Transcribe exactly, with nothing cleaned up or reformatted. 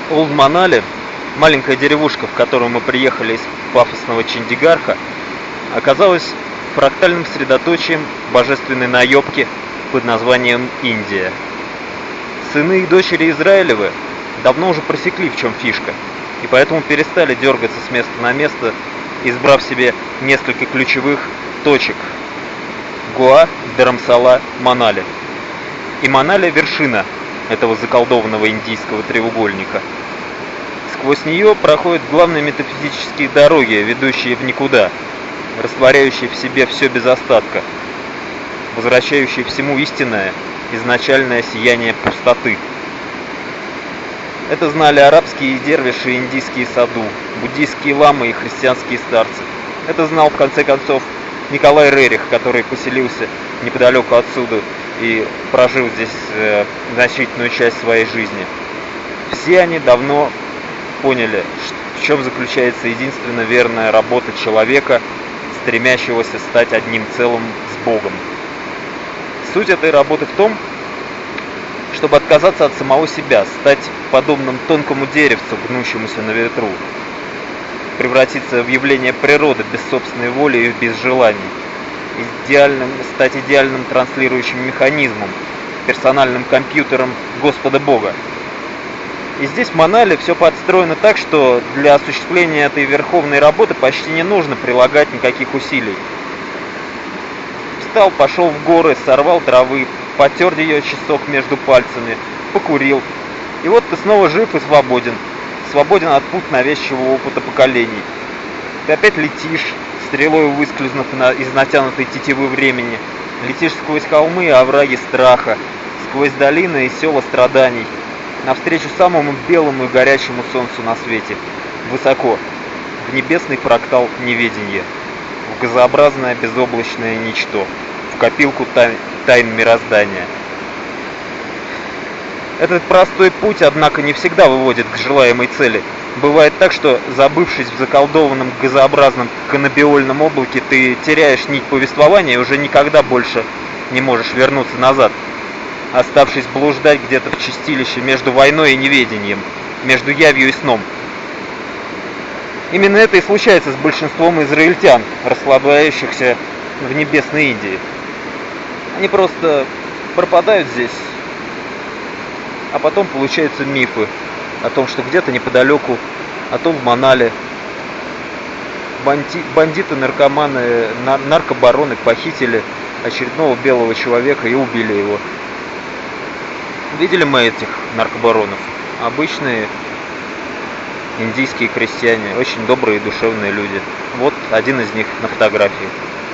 Олд Манали, маленькая деревушка, в которую мы приехали из пафосного Чандигарха, оказалась фрактальным средоточием божественной наебки под названием Индия. Сыны и дочери Израилевы давно уже просекли, в чем фишка, и поэтому перестали дергаться с места на место, избрав себе несколько ключевых точек: Гоа, Dharamsala, Манали. И Манали — вершина этого заколдованного индийского треугольника. Сквозь нее проходят главные метафизические дороги, ведущие в никуда, растворяющие в себе все без остатка, возвращающие всему истинное, изначальное сияние пустоты. Это знали арабские дервиши и индийские саду, буддийские ламы и христианские старцы. Это знал, в конце концов, Николай Рерих, который поселился неподалеку отсюда и прожил здесь э, значительную часть своей жизни. Все они давно поняли, в чем заключается единственно верная работа человека, стремящегося стать одним целым с Богом. Суть этой работы в том, чтобы отказаться от самого себя, стать подобным тонкому деревцу, гнущемуся на ветру, превратиться в явление природы без собственной воли и без желаний, идеальным, стать идеальным транслирующим механизмом, персональным компьютером Господа Бога. И здесь в Манали все подстроено так, что для осуществления этой верховной работы почти не нужно прилагать никаких усилий. Встал, пошел в горы, сорвал травы, потер ее часок между пальцами, покурил. И вот ты снова жив и свободен. Свободен от пут навязчивого опыта поколений. Ты опять летишь, стрелой выскользнув из натянутой тетивы времени. Летишь сквозь холмы и овраги страха, сквозь долины и села страданий, навстречу самому белому и горячему солнцу на свете, высоко, в небесный фрактал неведения, в газообразное безоблачное ничто, в копилку тай... тайн мироздания. Этот простой путь, однако, не всегда выводит к желаемой цели. Бывает так, что, забывшись в заколдованном газообразном канабиольном облаке, ты теряешь нить повествования и уже никогда больше не можешь вернуться назад, оставшись блуждать где-то в чистилище между войной и неведением, между явью и сном. Именно это и случается с большинством израильтян, расслабляющихся в небесной Индии. Они просто пропадают здесь, а потом получаются мифы о том, что где-то неподалеку, а то в Манали, банди, бандиты, наркоманы, нар, наркобароны похитили очередного белого человека и убили его. Видели мы этих наркобаронов? Обычные индийские крестьяне, очень добрые и душевные люди. Вот один из них на фотографии.